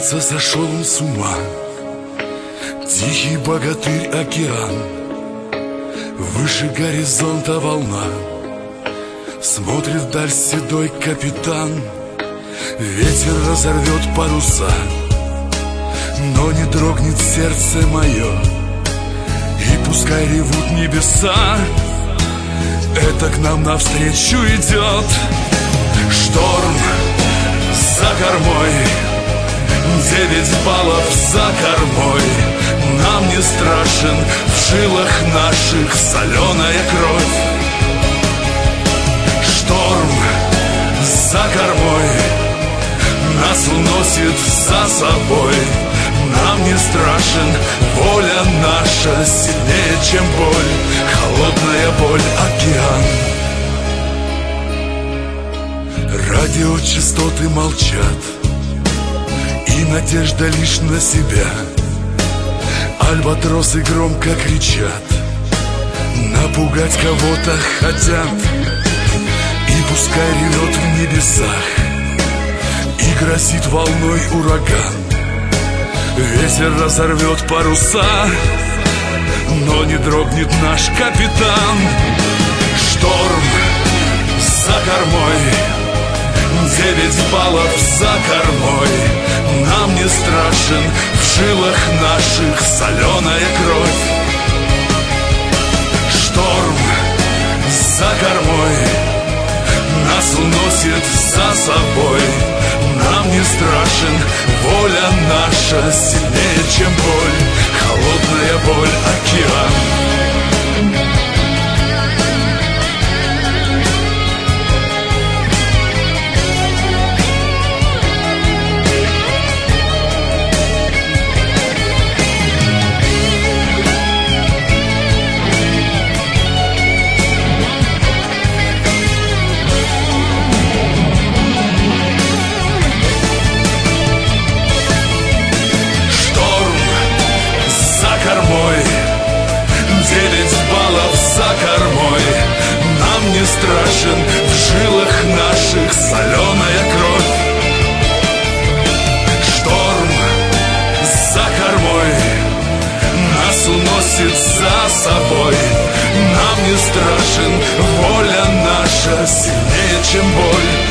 Кажется, сошел он с ума. Тихий богатырь океан, выше горизонта волна. Смотрит вдаль седой капитан. Ветер разорвет паруса, но не дрогнет сердце мое. И пускай ревут небеса, это к нам навстречу идет. Шторм за кормой, 9 баллов за кормой. Нам не страшен, в жилах наших соленая кровь. Шторм за кормой, нас уносит за собой. Нам не страшен, воля наша сильнее, чем боль. Холодная боль, океан. Радиочастоты молчат, и надежда лишь на себя. Альбатросы громко кричат, напугать кого-то хотят. И пускай ревет в небесах и грозит волной ураган. Ветер разорвет паруса, но не дрогнет наш капитан. Шторм за кормой, 9 баллов за кормой. Нам не страшен, в жилах наших соленая кровь. Шторм за кормой, нас уносит за собой. Нам не страшен, воля наша сильнее, чем боль. Холодная боль, океан. Страшен, в жилах наших соленая кровь. Шторм за кормой, нас уносит за собой. Нам не страшен, воля наша сильнее, чем боль.